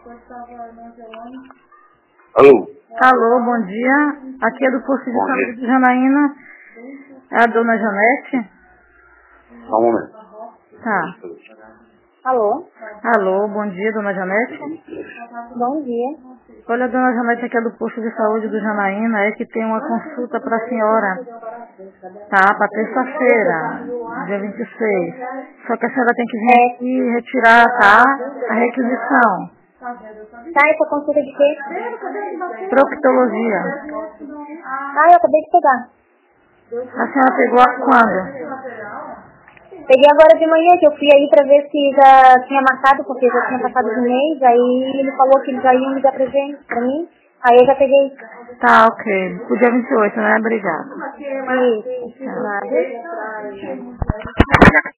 Alô? Alô, bom dia. Aqui é do posto de saúde de Janaína. É a dona Janete? Só um momento. Tá. Alô? Alô, bom dia, dona Janete. Bom dia. Olha, dona Janete, aqui é do posto de saúde do Janaína. É que tem uma consulta para a senhora. Tá, para terça-feira, dia 26. Só que a senhora tem que vir aqui e retirar, tá? A requisição. Tá, essa consulta de quê? Proctologia. Eu acabei de pegar. A senhora pegou quando? Peguei agora de manhã, que eu fui aí pra ver se já tinha marcado, porque já tinha passado de mês, aí ele falou que eles já iam ligar pra mim, aí eu já peguei. Tá, ok. Pro dia 28, né? Obrigada. Isso, nada.